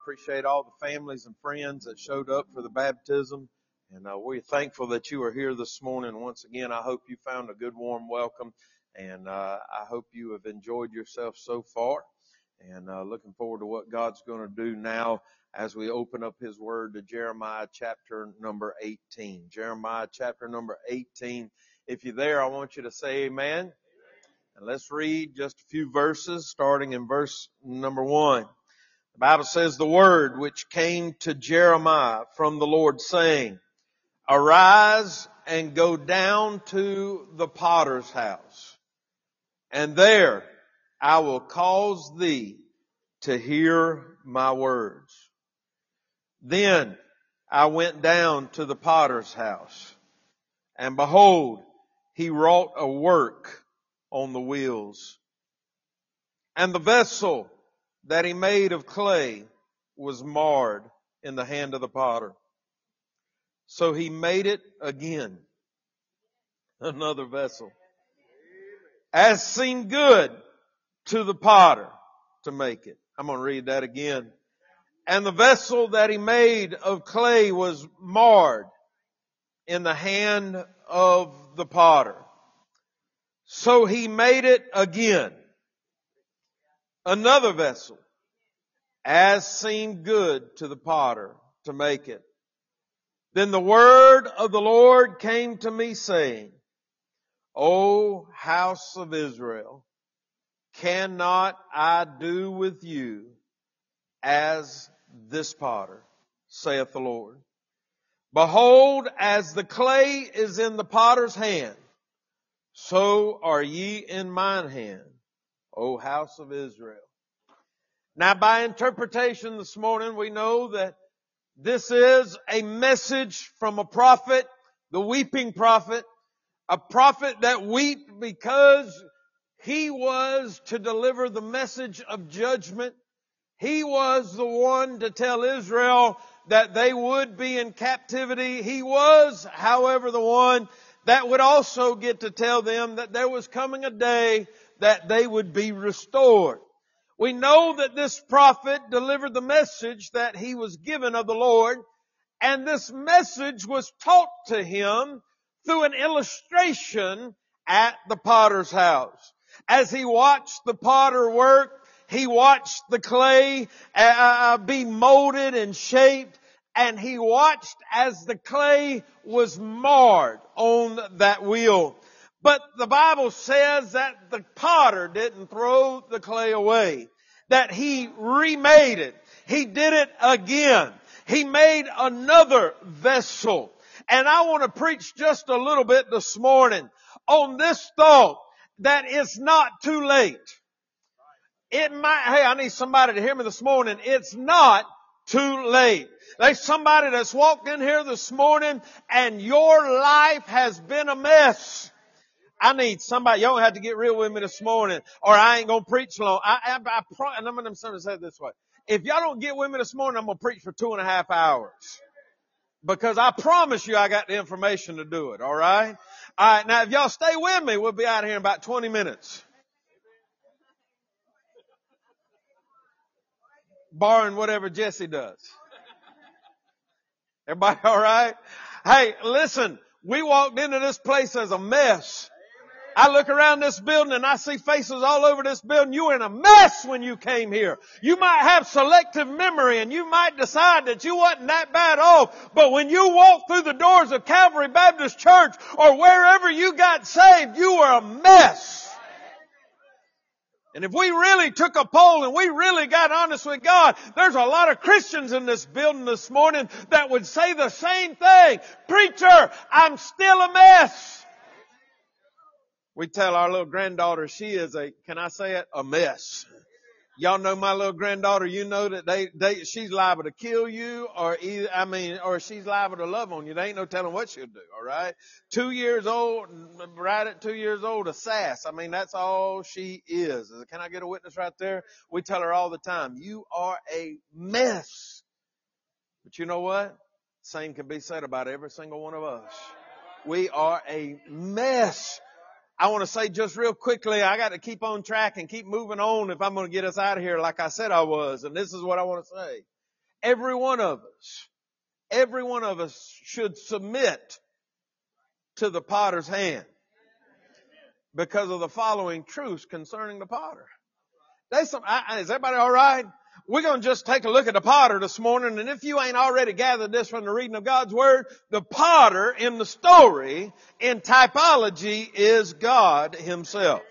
Appreciate all the families and friends that showed up for the baptism. And we're thankful that you are here this morning. Once again, I hope you found a good warm welcome. And I hope you have enjoyed yourself so far. And looking forward to what God's going to do now as we open up His Word to Jeremiah chapter number 18. Jeremiah chapter number 18. If you're there, I want you to say amen. And let's read just a few verses, starting in verse number 1. The Bible says, the word which came to Jeremiah from the Lord, saying, Arise and go down to the potter's house, and there I will cause thee to hear my words. Then I went down to the potter's house, and behold, he wrought a work on the wheels. And the vessel that he made of clay was marred in the hand of the potter. So he made it again, another vessel, as seemed good to the potter to make it. I'm going to read that again. And the vessel that he made of clay was marred in the hand of the potter. So he made it again, another vessel, as seemed good to the potter to make it. Then the word of the Lord came to me, saying, O house of Israel, cannot I do with you as this potter, saith the Lord? Behold, as the clay is in the potter's hand, so are ye in mine hand, O house of Israel. Now, by interpretation this morning, we know that this is a message from a prophet, the weeping prophet, a prophet that wept because he was to deliver the message of judgment. He was the one to tell Israel that they would be in captivity. He was, however, the one that would also get to tell them that there was coming a day that they would be restored. We know that this prophet delivered the message that he was given of the Lord, and this message was taught to him through an illustration at the potter's house. As he watched the potter work, he watched the clay be molded and shaped, and he watched as the clay was marred on that wheel. But the Bible says that the potter didn't throw the clay away, that he remade it. He did it again. He made another vessel. And I want to preach just a little bit this morning on this thought that it's not too late. I need somebody to hear me this morning. It's not too late. There's somebody that's walked in here this morning and your life has been a mess. I need somebody. Y'all have to get real with me this morning, or I ain't gonna preach long. And I'm gonna say it this way: if y'all don't get with me this morning, I'm gonna preach for 2.5 hours, because I promise you, I got the information to do it. All right. All right. Now, if y'all stay with me, we'll be out of here in about 20 minutes, barring whatever Jesse does. Everybody all right? Hey, listen. We walked into this place as a mess. I look around this building and I see faces all over this building. You were in a mess when you came here. You might have selective memory and you might decide that you wasn't that bad off. But when you walked through the doors of Calvary Baptist Church or wherever you got saved, you were a mess. And if we really took a poll and we really got honest with God, there's a lot of Christians in this building this morning that would say the same thing. Preacher, I'm still a mess. We tell our little granddaughter she is can I say it, a mess. Y'all know my little granddaughter, you know that she's liable to kill you or she's liable to love on you. There ain't no telling what she'll do, all right? 2 years old, right at 2 years old, a sass. I mean, that's all she is. Can I get a witness right there? We tell her all the time, you are a mess. But you know what? Same can be said about every single one of us. We are a mess. I want to say just real quickly, I got to keep on track and keep moving on if I'm going to get us out of here like I said I was. And this is what I want to say. every one of us should submit to the potter's hand because of the following truths concerning the potter. Is everybody all right? We're going to just take a look at the potter this morning, and if you ain't already gathered this from the reading of God's Word, the potter in the story, in typology, is God Himself.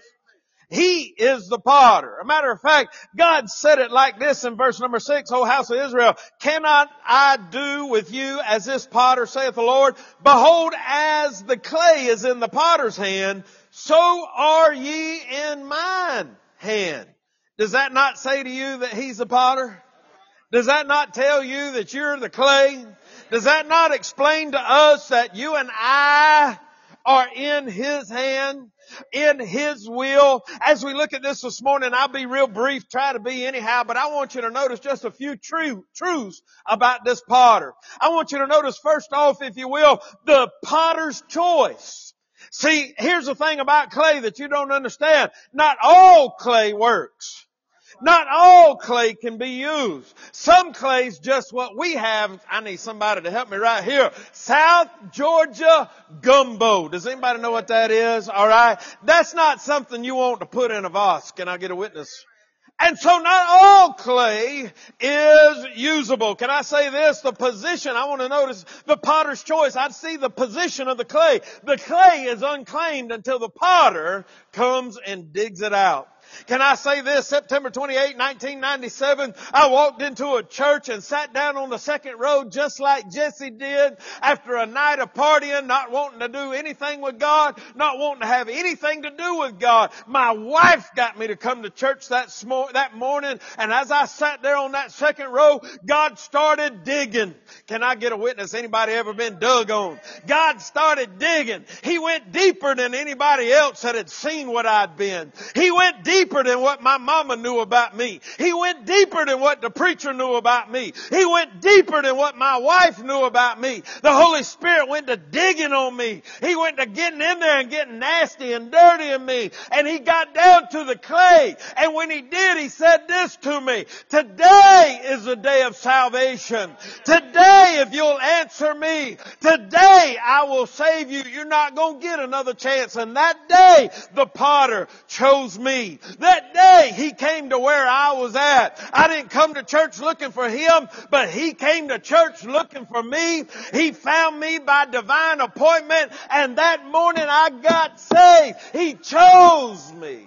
He is the potter. A matter of fact, God said it like this in verse number 6, O house of Israel, cannot I do with you as this potter, saith the Lord? Behold, as the clay is in the potter's hand, so are ye in mine hand. Does that not say to you that He's the potter? Does that not tell you that you're the clay? Does that not explain to us that you and I are in His hand, in His will? As we look at this morning, I'll be real brief, try to be anyhow, but I want you to notice just a few truths about this potter. I want you to notice first off, if you will, the potter's choice. See, here's the thing about clay that you don't understand. Not all clay works. Not all clay can be used. Some clay's just what we have. I need somebody to help me right here. South Georgia gumbo. Does anybody know what that is? All right. That's not something you want to put in a vase. Can I get a witness? And so not all clay is usable. Can I say this? The position, I want to notice the potter's choice. I see the position of the clay. The clay is unclaimed until the potter comes and digs it out. Can I say this? September 28, 1997, I walked into a church and sat down on the second row just like Jesse did after a night of partying, not wanting to do anything with God, not wanting to have anything to do with God. My wife got me to come to church that morning, and as I sat there on that second row, God started digging. Can I get a witness? Anybody ever been dug on? God started digging. He went deeper than anybody else that had seen what I'd been. He went deeper than what my mama knew about me. He went deeper than what the preacher knew about me. He went deeper than what my wife knew about me. The Holy Spirit went to digging on me. He went to getting in there and getting nasty and dirty in me. And He got down to the clay. And when He did, He said this to me. Today is the day of salvation. Today, if you'll answer me, today I will save you. You're not going to get another chance. And that day, the potter chose me. That day, He came to where I was at. I didn't come to church looking for Him, but He came to church looking for me. He found me by divine appointment, and that morning I got saved. He chose me.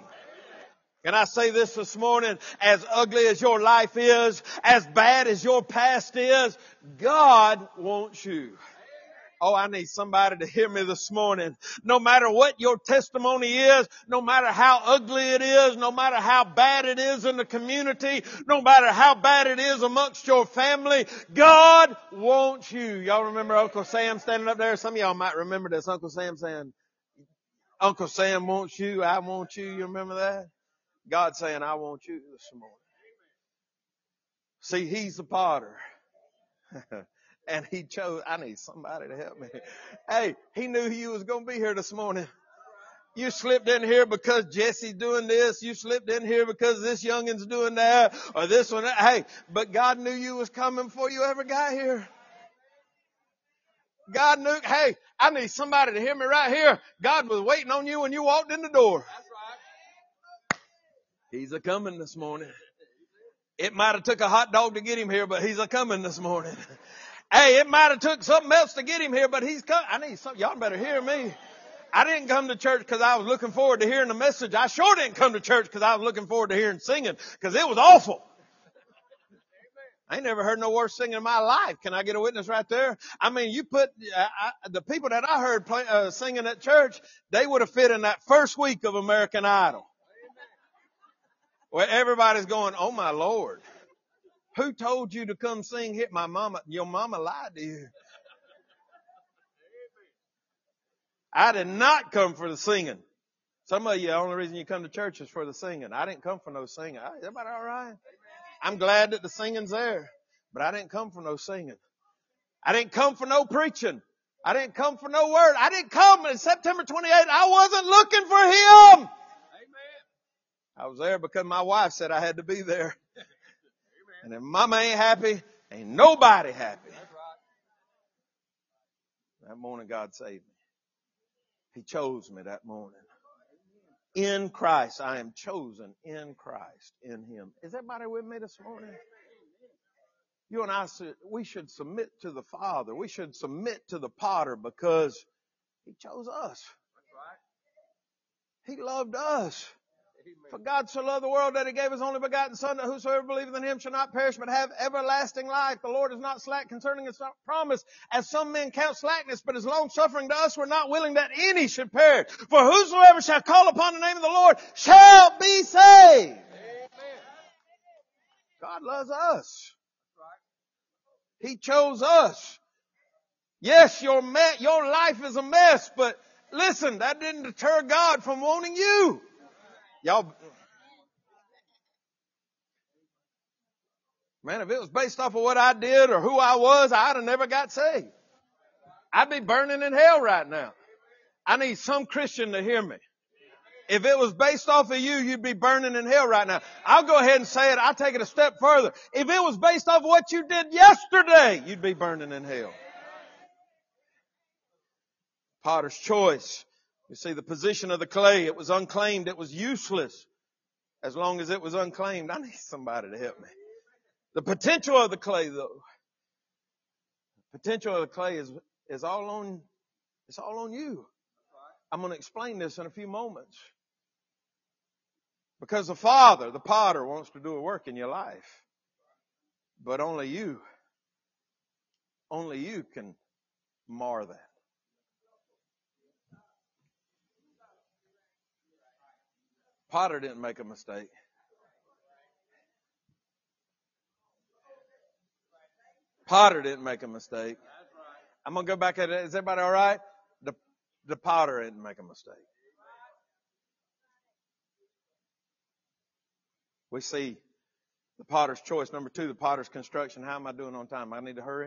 Can I say this morning? As ugly as your life is, as bad as your past is, God wants you. Oh, I need somebody to hear me this morning. No matter what your testimony is, no matter how ugly it is, no matter how bad it is in the community, no matter how bad it is amongst your family, God wants you. Y'all remember Uncle Sam standing up there? Some of y'all might remember this. Uncle Sam saying, Uncle Sam wants you, I want you. You remember that? God saying, I want you this morning. See, He's the potter. And He chose, I need somebody to help me. Hey, He knew you was going to be here this morning. You slipped in here because Jesse's doing this. You slipped in here because this youngin's doing that or this one. Hey, but God knew you was coming before you ever got here. God knew, hey, I need somebody to hear me right here. God was waiting on you when you walked in the door. He's a coming this morning. It might have took a hot dog to get Him here, but He's a coming this morning. Hey, it might have took something else to get Him here, but He's coming. I need something. Y'all better hear me. I didn't come to church because I was looking forward to hearing the message. I sure didn't come to church because I was looking forward to hearing singing, because it was awful. I ain't never heard no worse singing in my life. Can I get a witness right there? I mean, you put the people that I heard singing at church, they would have fit in that first week of American Idol, where everybody's going, "Oh my Lord, who told you to come sing here?" My mama, your mama lied to you. I did not come for the singing. Some of you, the only reason you come to church is for the singing. I didn't come for no singing. Everybody all right? I'm glad that the singing's there, but I didn't come for no singing. I didn't come for no preaching. I didn't come for no word. I didn't come on September 28th. I wasn't looking for Him. I was there because my wife said I had to be there. And if Mama ain't happy Ain't nobody happy. That morning God saved me. He chose me that morning. In Christ. I am chosen in Christ, in Him. Is everybody with me this morning? You and I, we should submit to the Father. We should submit to the potter because He chose us. He loved us. For God so loved the world that He gave His only begotten Son, that whosoever believeth in Him shall not perish but have everlasting life. The Lord is not slack concerning His promise, as some men count slackness, but is long suffering to us. We're not willing that any should perish. For whosoever shall call upon the name of the Lord shall be saved. God loves us. He chose us. Yes, your life is a mess, but listen, that didn't deter God from wanting you. Y'all, man, if it was based off of what I did or who I was, I'd have never got saved. I'd be burning in hell right now. I need some Christian to hear me. If it was based off of you, you'd be burning in hell right now. I'll go ahead and say it. I'll take it a step further. If it was based off of what you did yesterday, you'd be burning in hell. Potter's choice. You see the position of the clay. It was unclaimed. It was useless. As long as it was unclaimed. I need somebody to help me. The potential of the clay, though. The potential of the clay is all on, it's all on you. I'm going to explain this in a few moments. Because the Father, the potter, wants to do a work in your life. But only you can mar that. Potter didn't make a mistake. Potter didn't make a mistake. I'm going to go back at it. Is everybody all right? The potter didn't make a mistake. We see the potter's choice. Number 2, the potter's construction. How am I doing on time? I need to hurry?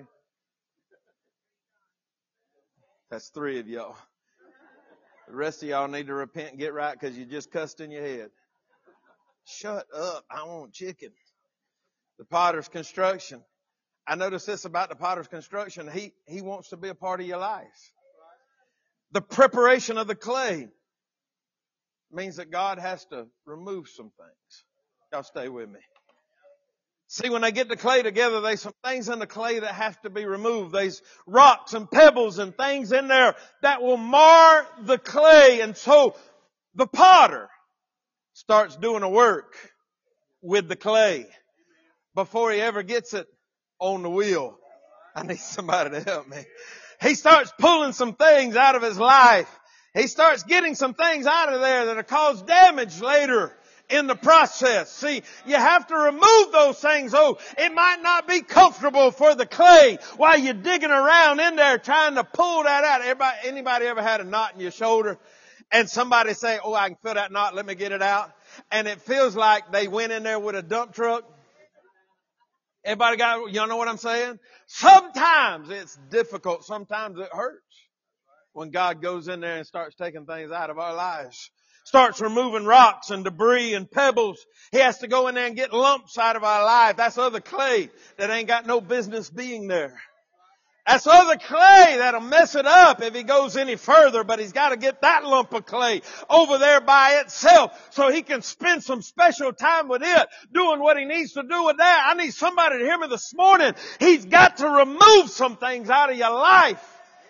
That's 3 of y'all. The rest of y'all need to repent and get right because you just cussed in your head. Shut up. I want chicken. The potter's construction. I notice this about the potter's construction. He wants to be a part of your life. The preparation of the clay means that God has to remove some things. Y'all stay with me. See, when they get the clay together, there's some things in the clay that have to be removed. There's rocks and pebbles and things in there that will mar the clay. And so the potter starts doing a work with the clay before he ever gets it on the wheel. I need somebody to help me. He starts pulling some things out of his life. He starts getting some things out of there that'll cause damage later in the process. See, you have to remove those things. Oh, it might not be comfortable for the clay while you're digging around in there trying to pull that out. Anybody ever had a knot in your shoulder and somebody say, oh, I can feel that knot, let me get it out? And it feels like they went in there with a dump truck. Everybody y'all know what I'm saying? Sometimes it's difficult. Sometimes it hurts when God goes in there and starts taking things out of our lives. Starts removing rocks and debris and pebbles. He has to go in there and get lumps out of our life. That's other clay that ain't got no business being there. That's other clay that'll mess it up if he goes any further, but he's got to get that lump of clay over there by itself so he can spend some special time with it, doing what he needs to do with that. I need somebody to hear me this morning. He's got to remove some things out of your life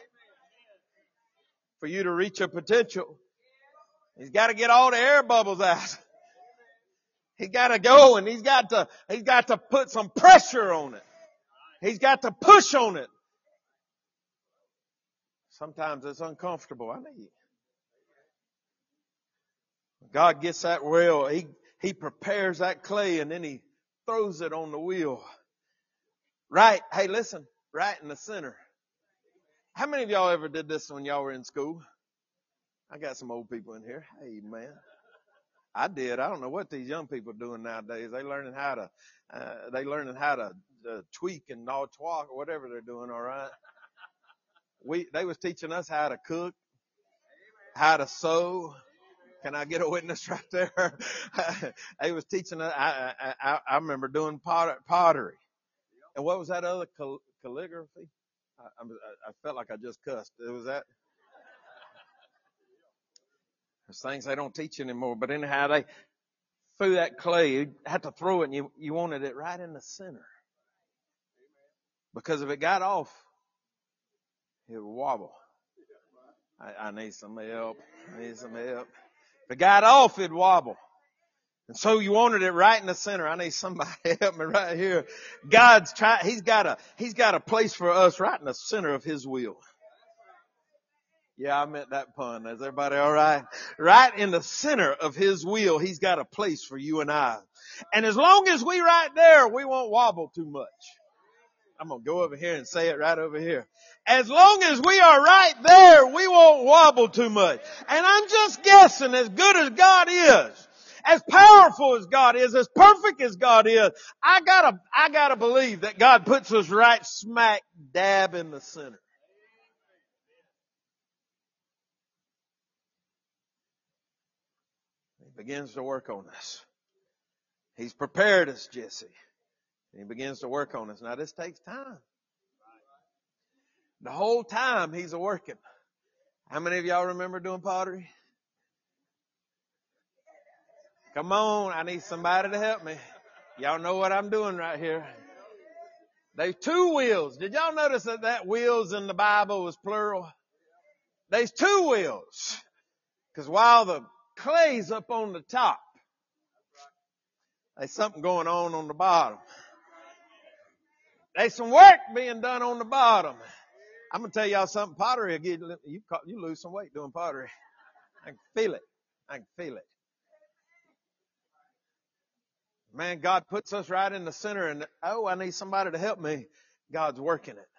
for you to reach your potential. He's got to get all the air bubbles out. He's got to go and he's got to put some pressure on it. He's got to push on it. Sometimes it's uncomfortable. God gets that wheel. He prepares that clay and then he throws it on the wheel. Right. Hey, listen. Right in the center. How many of y'all ever did this when y'all were in school? I got some old people in here. Hey, man. I did. I don't know what these young people are doing nowadays. They learning how to tweak and gnaw twalk or whatever they're doing. All right. They was teaching us how to cook, how to sew. Can I get a witness right there? They was teaching us. I remember doing pottery. And what was that other calligraphy? I felt like I just cussed. It was that. There's things they don't teach anymore. But anyhow, they threw that clay. You had to throw it, and you wanted it right in the center. Because if it got off, it would wobble. I need some help. I need some help. If it got off, it'd wobble. And so you wanted it right in the center. I need somebody to help me right here. He's got a place for us right in the center of His will. Yeah, I meant that pun. Is everybody all right? Right in the center of His will, He's got a place for you and I. And as long as we right there, we won't wobble too much. I'm going to go over here and say it right over here. As long as we are right there, we won't wobble too much. And I'm just guessing, as good as God is, as powerful as God is, as perfect as God is, I gotta believe that God puts us right smack dab in the center. He begins to work on us. He's prepared us, Jesse. And He begins to work on us. Now this takes time. The whole time He's working. How many of y'all remember doing pottery? Come on, I need somebody to help me. Y'all know what I'm doing right here. There's two wheels. Did y'all notice that wheels in the Bible was plural? There's two wheels. Because while the clay's up on the top, there's something going on the bottom. There's some work being done on the bottom. I'm going to tell y'all something. Pottery will get you lose some weight doing pottery. I can feel it. I can feel it. Man, God puts us right in the center and, I need somebody to help me. God's working it.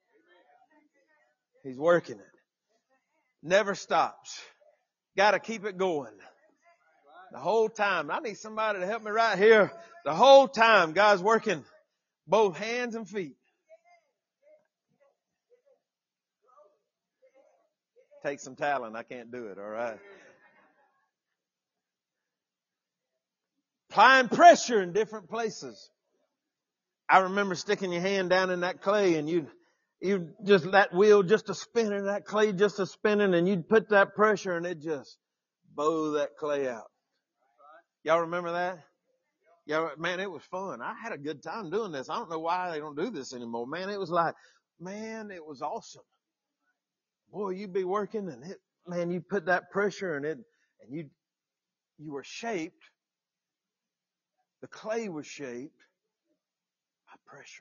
He's working it. Never stops. Got to keep it going. The whole time. I need somebody to help me right here. The whole time, God's working both hands and feet. Take some talent. I can't do it, all right? Applying pressure in different places. I remember sticking your hand down in that clay and you just, that wheel just a spinning, that clay just a spinning, and you'd put that pressure and it just bow that clay out. Y'all remember that? Yeah, man, it was fun. I had a good time doing this. I don't know why they don't do this anymore. Man, it was awesome. Boy, you'd be working and you put that pressure in it and you were shaped. The clay was shaped by pressure.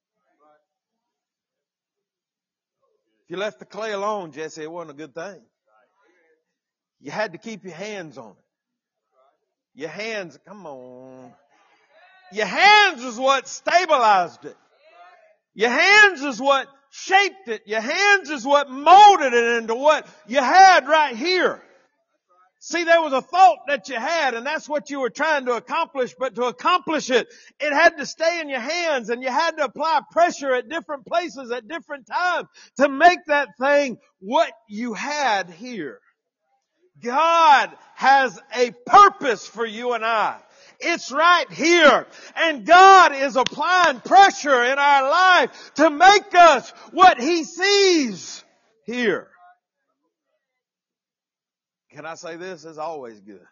If you left the clay alone, Jesse, it wasn't a good thing. You had to keep your hands on it. Your hands, come on. Your hands is what stabilized it. Your hands is what shaped it. Your hands is what molded it into what you had right here. See, there was a thought that you had, and that's what you were trying to accomplish, but to accomplish it, it had to stay in your hands, and you had to apply pressure at different places at different times to make that thing what you had here. God has a purpose for you and I. It's right here. And God is applying pressure in our life to make us what He sees here. Can I say this? It's always good.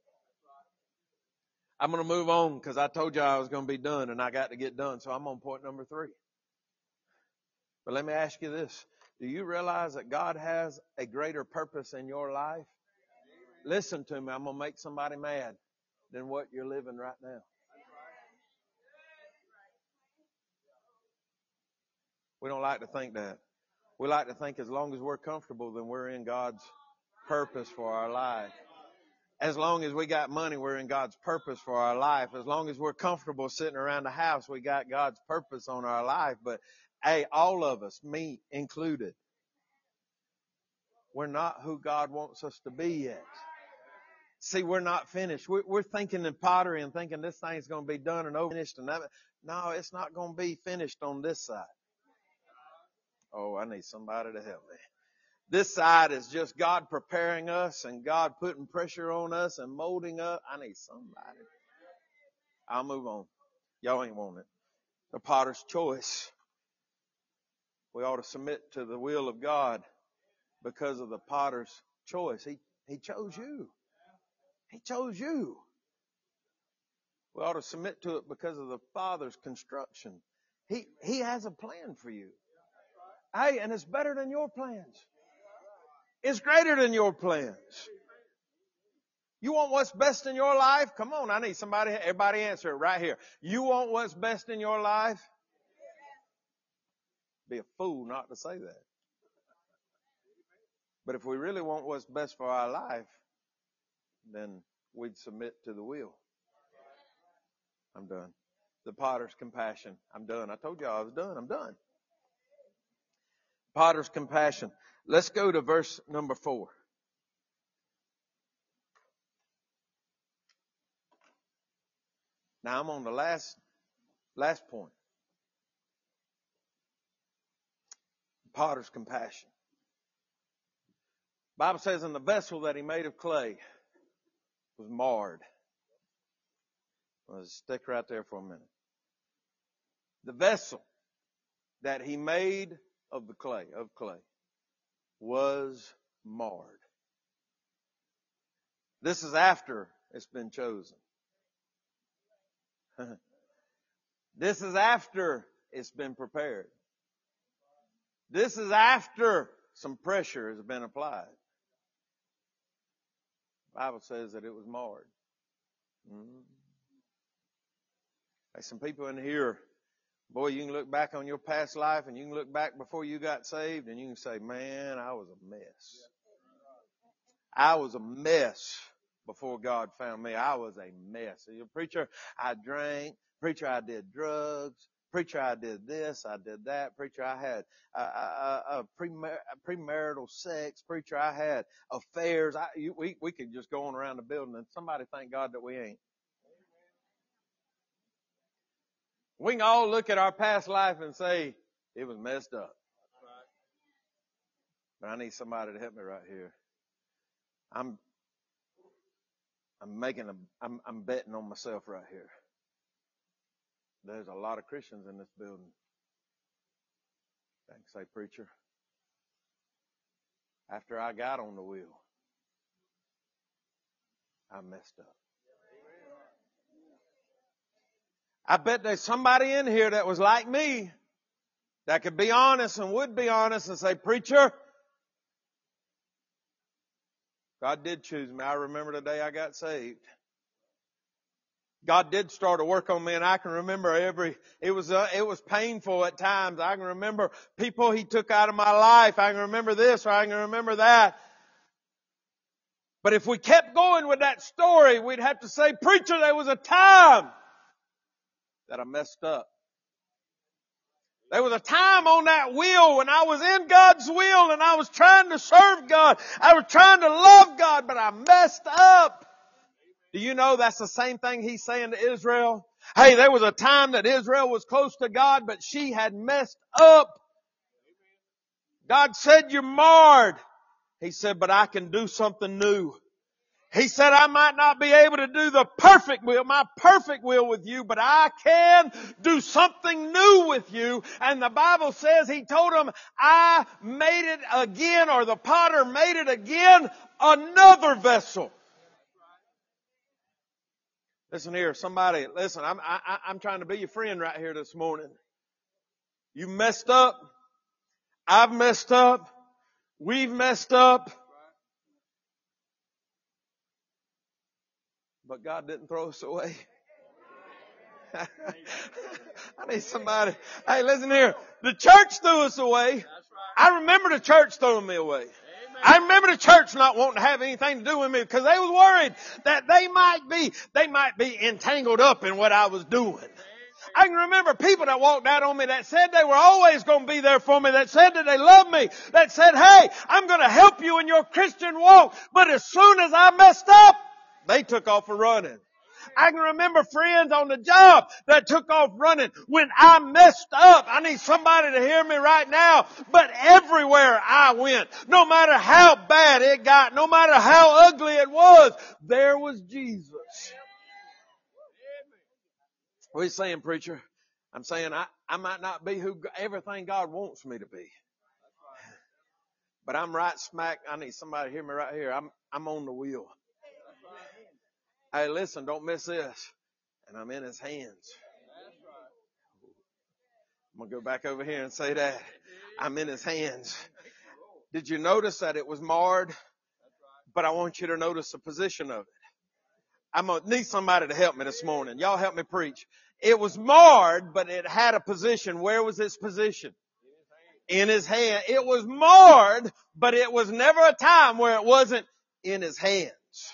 I'm going to move on because I told you I was going to be done and I got to get done. So I'm on point number 3. But let me ask you this. Do you realize that God has a greater purpose in your life? Listen to me. I'm going to make somebody mad than what you're living right now. We don't like to think that. We like to think as long as we're comfortable, then we're in God's purpose for our life. As long as we got money, we're in God's purpose for our life. As long as we're comfortable sitting around the house, we got God's purpose on our life. But hey, all of us, me included, we're not who God wants us to be yet. See, we're not finished. We're thinking in pottery and thinking this thing's going to be done and over finished. And that. No, it's not going to be finished on this side. Oh, I need somebody to help me. This side is just God preparing us and God putting pressure on us and molding us. I need somebody. I'll move on. Y'all ain't want it. The potter's choice. We ought to submit to the will of God because of the potter's choice. He chose you. He chose you. We ought to submit to it because of the Father's construction. He has a plan for you. Hey, and it's better than your plans. It's greater than your plans. You want what's best in your life? Come on, I need somebody, everybody answer it right here. You want what's best in your life? Be a fool not to say that. But if we really want what's best for our life, then we'd submit to the will. I'm done. The potter's compassion. I'm done. I told you I was done. I'm done. Potter's compassion. Let's go to verse number 4. Now I'm on the last point. Potter's compassion. The Bible says, and the vessel that he made of clay was marred. Let's stick right there for a minute. The vessel that he made of clay, was marred. This is after it's been chosen. This is after it's been prepared. This is after some pressure has been applied. The Bible says that it was marred. There's some people in here, boy, you can look back on your past life and you can look back before you got saved and you can say, man, I was a mess. I was a mess before God found me. I was a mess. Preacher, I drank. Preacher, I did drugs. Preacher, I did this. I did that. Preacher, I had premarital sex. Preacher, I had affairs. We could just go on around the building and somebody thank God that we ain't. We can all look at our past life and say, it was messed up. But I need somebody to help me right here. I'm betting on myself right here. There's a lot of Christians in this building. I can say, preacher, after I got on the wheel, I messed up. I bet there's somebody in here that was like me that could be honest and would be honest and say, preacher, God did choose me. I remember the day I got saved. God did start to work on me, and I can remember it was painful at times. I can remember people He took out of my life. I can remember this or I can remember that. But if we kept going with that story, we'd have to say, preacher, there was a time that I messed up. There was a time on that wheel when I was in God's will and I was trying to serve God. I was trying to love God, but I messed up. Do you know that's the same thing He's saying to Israel? Hey, there was a time that Israel was close to God, but she had messed up. God said, you're marred. He said, but I can do something new. He said, I might not be able to do the perfect will, my perfect will with you, but I can do something new with you. And the Bible says He told them, I made it again, or the potter made it again, another vessel. Listen here, somebody, listen, I'm trying to be your friend right here this morning. You messed up. I've messed up. We've messed up. But God didn't throw us away. I need somebody. Hey, listen here. The church threw us away. I remember the church throwing me away. I remember the church not wanting to have anything to do with me because they was worried that they might be entangled up in what I was doing. I can remember people that walked out on me that said they were always going to be there for me, that said that they loved me, that said, hey, I'm going to help you in your Christian walk. But as soon as I messed up, they took off running. I can remember friends on the job that took off running when I messed up. I need somebody to hear me right now. But everywhere I went, no matter how bad it got, no matter how ugly it was, there was Jesus. What are you saying, preacher? I'm saying I might not be everything God wants me to be. But I'm right smack. I need somebody to hear me right here. I'm on the wheel. Hey, listen, don't miss this. And I'm in His hands. I'm going to go back over here and say that. I'm in His hands. Did you notice that it was marred? But I want you to notice the position of it. I'm going to need somebody to help me this morning. Y'all help me preach. It was marred, but it had a position. Where was its position? In His hand. It was marred, but it was never a time where it wasn't in His hands.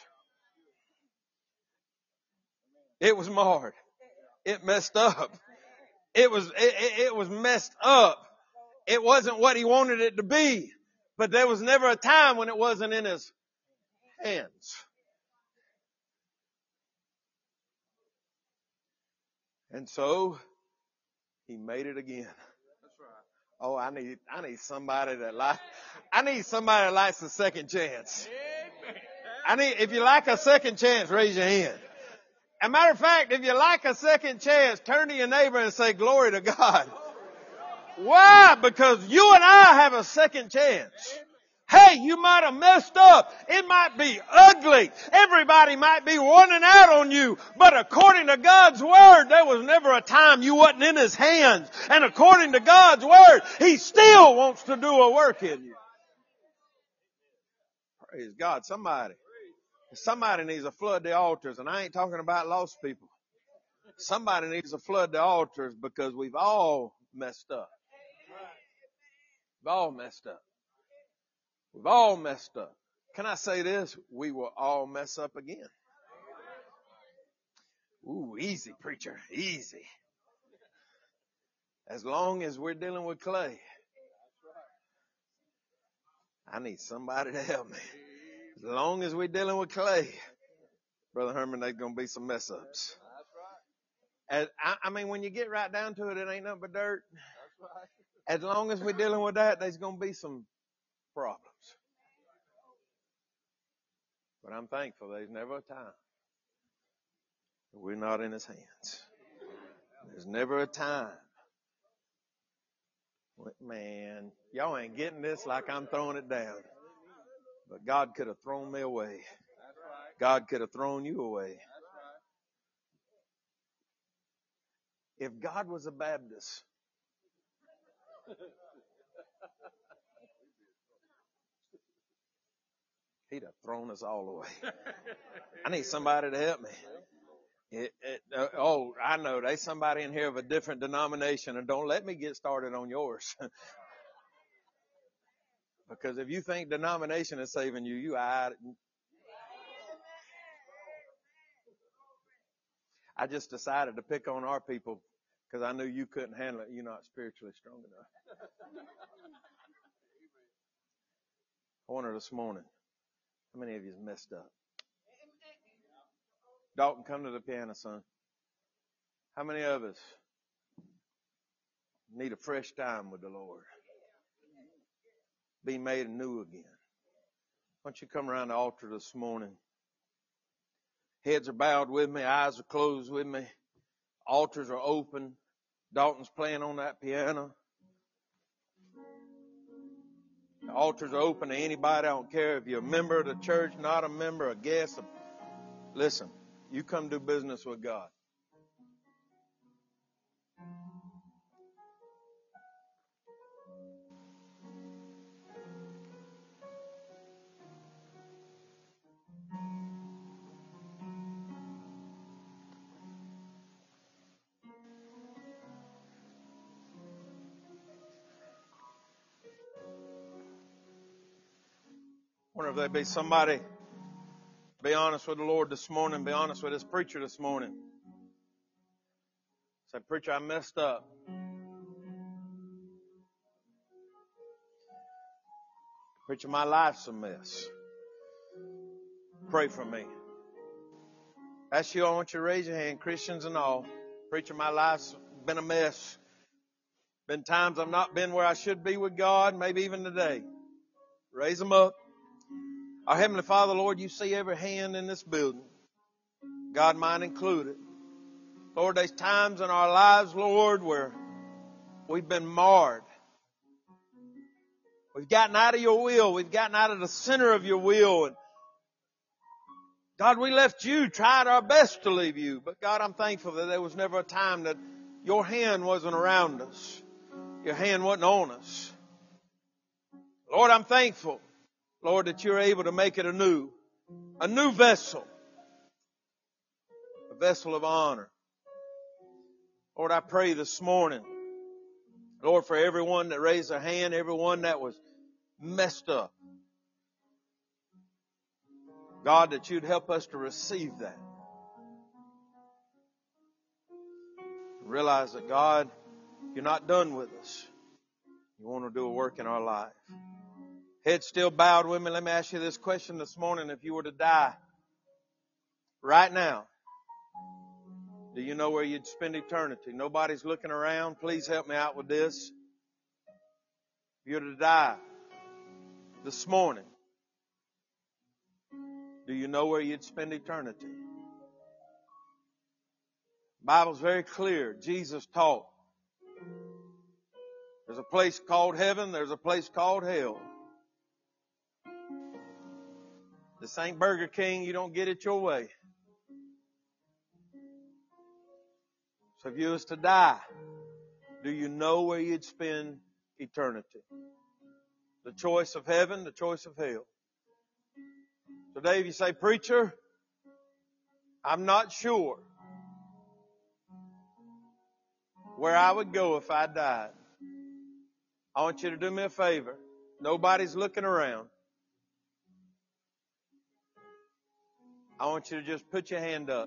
It was marred. It messed up. It was messed up. It wasn't what He wanted it to be. But there was never a time when it wasn't in His hands. And so He made it again. Oh, I need somebody that likes a second chance. If you like a second chance, raise your hand. As a matter of fact, if you like a second chance, turn to your neighbor and say, glory to God. Why? Because you and I have a second chance. Hey, you might have messed up. It might be ugly. Everybody might be running out on you. But according to God's Word, there was never a time you wasn't in His hands. And according to God's Word, He still wants to do a work in you. Praise God. Somebody needs to flood the altars. And I ain't talking about lost people. Somebody needs to flood the altars because we've all messed up. We've all messed up. We've all messed up. Can I say this? We will all mess up again. Ooh, easy, preacher. Easy. As long as we're dealing with clay. I need somebody to help me. As long as we're dealing with clay, Brother Herman, there's going to be some mess ups. I mean, when you get right down to it, it ain't nothing but dirt. As long as we're dealing with that, there's going to be some problems. But I'm thankful there's never a time that we're not in His hands. There's never a time. Man, y'all ain't getting this like I'm throwing it down. But God could have thrown me away. God could have thrown you away. If God was a Baptist, He'd have thrown us all away. I need somebody to help me. I know there's somebody in here of a different denomination, and don't let me get started on yours. Because if you think denomination is saving you, I just decided to pick on our people because I knew you couldn't handle it. You're not spiritually strong enough. I wonder this morning, how many of you is messed up? Dalton, come to the piano, son. How many of us need a fresh time with the Lord? Be made anew again. Why don't you come around the altar this morning? Heads are bowed with me. Eyes are closed with me. Altars are open. Dalton's playing on that piano. The altars are open to anybody. I don't care if you're a member of the church, not a member, a guest. Listen, you come do business with God. I wonder if there'd be somebody, be honest with the Lord this morning, be honest with this preacher this morning. Say, preacher, I messed up. Preacher, my life's a mess. Pray for me. That's you. I want you to raise your hand, Christians and all. Preacher, my life's been a mess. Been times I've not been where I should be with God, maybe even today. Raise them up. Our Heavenly Father, Lord, you see every hand in this building. God, mine included. Lord, there's times in our lives, Lord, where we've been marred. We've gotten out of your will. We've gotten out of the center of your will. And God, we left you, tried our best to leave you. But God, I'm thankful that there was never a time that your hand wasn't around us. Your hand wasn't on us. Lord, I'm thankful, Lord, that you're able to make it a new vessel. A vessel of honor. Lord, I pray this morning, Lord, for everyone that raised their hand, everyone that was messed up. God, that you'd help us to receive that. Realize that, God, you're not done with us. You want to do a work in our life. Head still bowed with me. Let me ask you this question this morning. If you were to die right now, do you know where you'd spend eternity? Nobody's looking around. Please help me out with this. If you were to die this morning, do you know where you'd spend eternity? The Bible's very clear. Jesus taught. There's a place called heaven. There's a place called hell. This ain't Burger King. You don't get it your way. So if you was to die, do you know where you'd spend eternity? The choice of heaven, the choice of hell. Today if you say, preacher, I'm not sure where I would go if I died. I want you to do me a favor. Nobody's looking around. I want you to just put your hand up.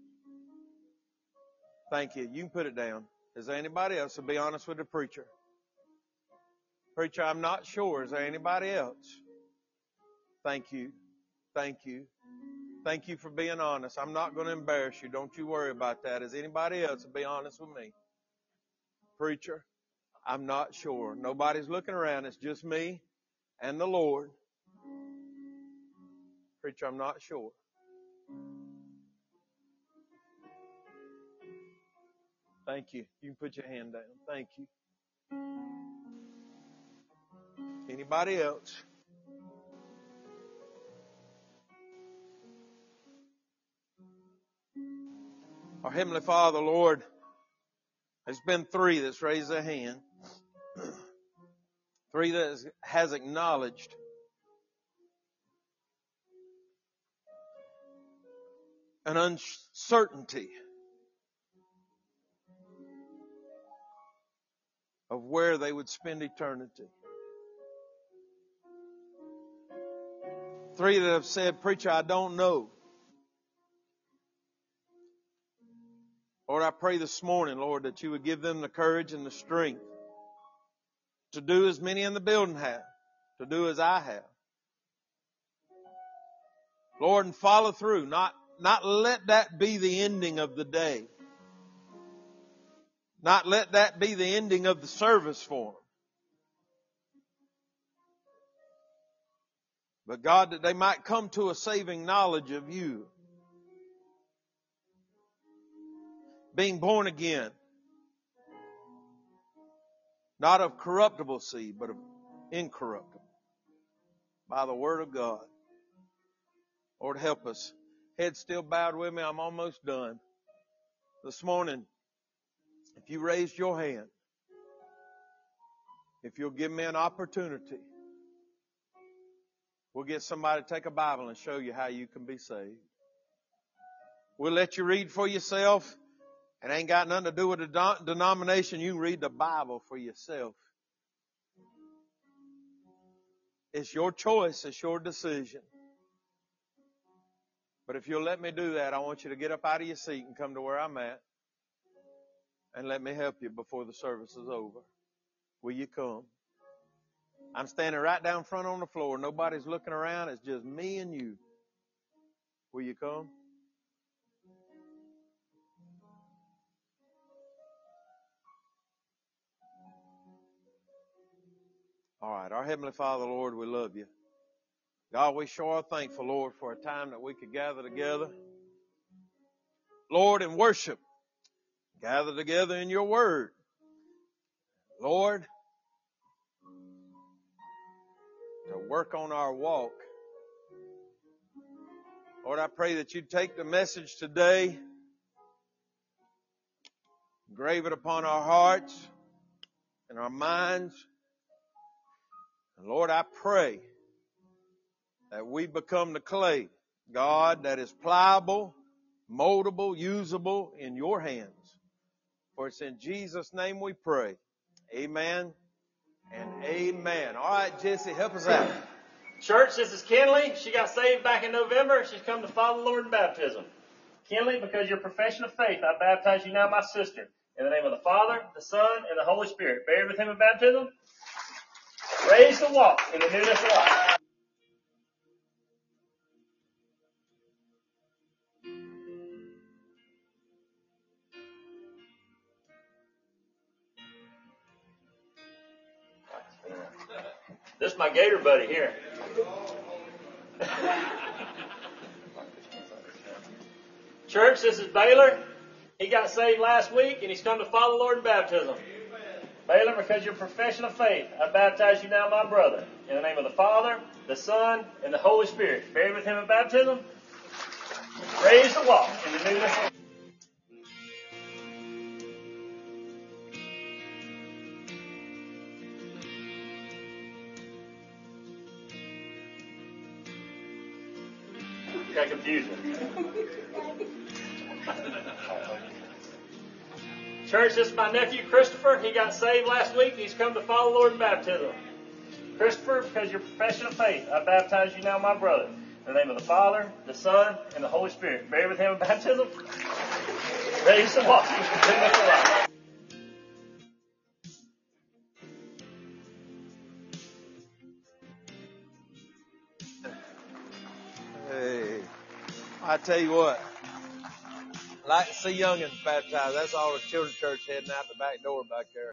Thank you. You can put it down. Is there anybody else? So be honest with the preacher. Preacher, I'm not sure. Is there anybody else? Thank you. Thank you. Thank you for being honest. I'm not going to embarrass you. Don't you worry about that. Is anybody else? Be honest with me. Preacher, I'm not sure. Nobody's looking around. It's just me and the Lord. Preacher, I'm not sure. Thank you. You can put your hand down. Thank you. Anybody else? Our Heavenly Father, Lord, there's been 3 that's raised their hand. 3 that has acknowledged an uncertainty of where they would spend eternity. 3 that have said, preacher, I don't know. Lord, I pray this morning, Lord, that you would give them the courage and the strength to do as many in the building have, to do as I have. Lord, and follow through, not let that be the ending of the day. Not let that be the ending of the service for them. But God, that they might come to a saving knowledge of you. Being born again. Not of corruptible seed, but of incorruptible. By the word of God. Lord, help us. Head still bowed with me. I'm almost done. This morning, if you raised your hand, if you'll give me an opportunity, we'll get somebody to take a Bible and show you how you can be saved. We'll let you read for yourself. It ain't got nothing to do with a denomination. You can read the Bible for yourself. It's your choice. It's your decision. But if you'll let me do that, I want you to get up out of your seat and come to where I'm at. And let me help you before the service is over. Will you come? I'm standing right down front on the floor. Nobody's looking around. It's just me and you. Will you come? All right. Our Heavenly Father, Lord, we love you. God, we sure are thankful, Lord, for a time that we could gather together. Lord, and worship gather together in your word. Lord, to work on our walk. Lord, I pray that you'd take the message today, engrave it upon our hearts and our minds. And Lord, I pray that we become the clay, God, that is pliable, moldable, usable in your hands. For it's in Jesus' name we pray. Amen and amen. All right, Jesse, help us out. Church, this is Kenley. She got saved back in November. She's come to follow the Lord in baptism. Kenley, because your profession of faith, I baptize you now, my sister. In the name of the Father, the Son, and the Holy Spirit. Buried with him in baptism. Raised to walk in the newness of life. This is my gator buddy here. Church, this is Baylor. He got saved last week, and he's come to follow the Lord in baptism. Baylor, because your profession of faith, I baptize you now, my brother. In the name of the Father, the Son, and the Holy Spirit. Buried with him in baptism. Raised to walk in the newness of life. Got confusion. Church, this is my nephew Christopher. He got saved last week. He's come to follow the Lord in baptism. Christopher, because your profession of faith, I baptize you now, my brother. In the name of the Father, the Son, and the Holy Spirit. Buried with him in baptism. Raised to walk in the newness of life. Hey, I tell you what, I like to see youngins baptized. That's all the children's church heading out the back door back there.